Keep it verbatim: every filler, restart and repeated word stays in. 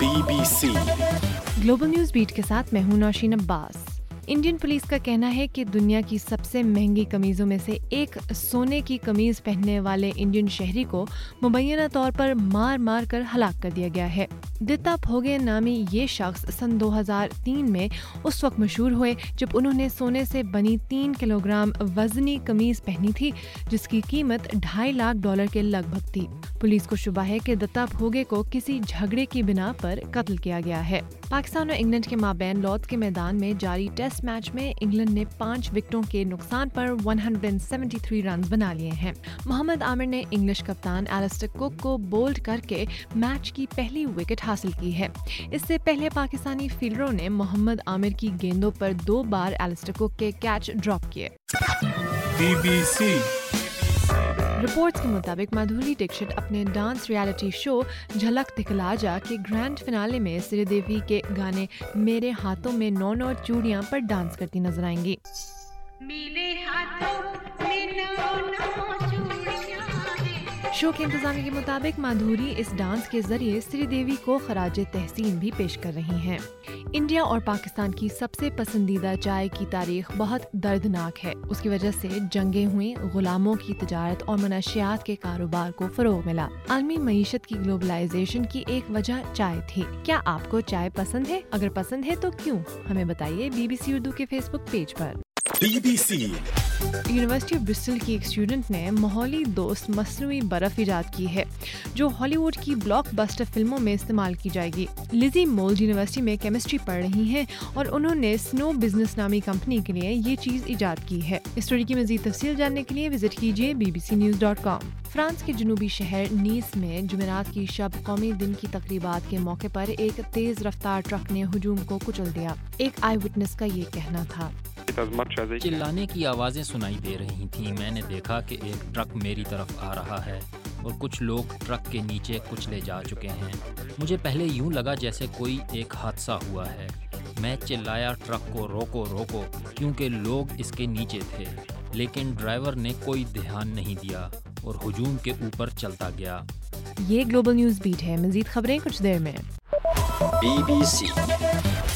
Be B C global news beat کے ساتھ میں ہوں نوشین عباس۔ انڈین پولیس کا کہنا ہے کہ دنیا کی سب سے مہنگی قمیضوں میں سے ایک سونے کی قمیض پہننے والے انڈین شہری کو مبینہ طور پر مار مار کر ہلاک کر دیا گیا ہے۔ دتا بھوگے نامی یہ شخص سن دو ہزار تین میں اس وقت مشہور ہوئے جب انہوں نے سونے سے بنی تین کلو گرام وزنی قمیض پہنی تھی، جس کی قیمت ڈھائی لاکھ ڈالر کے لگ بھگ تھی۔ پولیس کو شبہ ہے کہ دتا بھوگے کو کسی جھگڑے کی بنا پر قتل کیا گیا ہے۔ پاکستان اور انگلینڈ کے مابین لارڈز کے میدان میں جاری ٹیسٹ میچ میں انگلینڈ نے پانچ وکٹوں کے نقصان پر ایک سو ستہتر رنز بنا لیے ہیں۔ محمد عامر نے انگلش کپتان ایلسٹر کک کو بولڈ کر کے میچ کی پہلی وکٹ حاصل کی ہے۔ اس سے پہلے پاکستانی فیلڈروں نے محمد عامر کی گیندوں پر دو بار ایلسٹر کک کے کیچ ڈراپ کیے۔ بی بی سی رپورٹس کے مطابق مادھوری ڈکشت اپنے ڈانس ریالٹی شو جھلک دکھلا جا کے گرینڈ فنالے میں سری دیوی کے گانے میرے ہاتھوں میں نو نو چوڑیاں پر ڈانس کرتی نظر آئیں گی۔ میرے ہاتھوں میں نو نو چوڑیاں۔ شو کے انتظامیہ کے مطابق مادھوری اس ڈانس کے ذریعے سری دیوی کو خراج تحسین بھی پیش کر رہی ہیں۔ انڈیا اور پاکستان کی سب سے پسندیدہ چائے کی تاریخ بہت دردناک ہے۔ اس کی وجہ سے جنگیں ہوئیں، غلاموں کی تجارت اور منشیات کے کاروبار کو فروغ ملا۔ عالمی معیشت کی گلوبلائزیشن کی ایک وجہ چائے تھی۔ کیا آپ کو چائے پسند ہے؟ اگر پسند ہے تو کیوں؟ ہمیں بتائیے بی بی سی اردو کے فیس بک پیج پر۔ B B C university of Bristol کی ایک اسٹوڈنٹ نے ماحولی دوست مصنوعی برف ایجاد کی ہے جو ہالی ووڈ کی بلاک بسٹر فلموں میں استعمال کی جائے گی۔ لیزی مولڈ یونیورسٹی میں کیمسٹری پڑھ رہی ہیں اور انہوں نے سنو بزنس نامی کمپنی کے لیے یہ چیز ایجاد کی ہے۔ اس اسٹوری کی مزید تفصیل جاننے کے لیے وزٹ کیجیے B B C news dot com. France کے جنوبی شہر نیس میں جمعرات کی شب قومی دن کی تقریبات کے موقع پر ایک تیز رفتار ٹرک نے ہجوم کو کچل دیا۔ ایک آئی وٹنس کا یہ کہنا تھا۔ چلانے کی آوازیں سنائی دے رہی تھیں۔ میں نے دیکھا کہ ایک ٹرک میری طرف آ رہا ہے اور کچھ لوگ ٹرک کے نیچے کچلے جا چکے ہیں۔ مجھے پہلے یوں لگا جیسے کوئی ایک حادثہ ہوا ہے۔ میں چلایا ٹرک کو روکو روکو کیونکہ لوگ اس کے نیچے تھے، لیکن ڈرائیور نے کوئی دھیان نہیں دیا اور ہجوم کے اوپر چلتا گیا۔ یہ گلوبل نیوز بیٹ ہے۔ مزید خبریں کچھ دیر میں۔ Be B C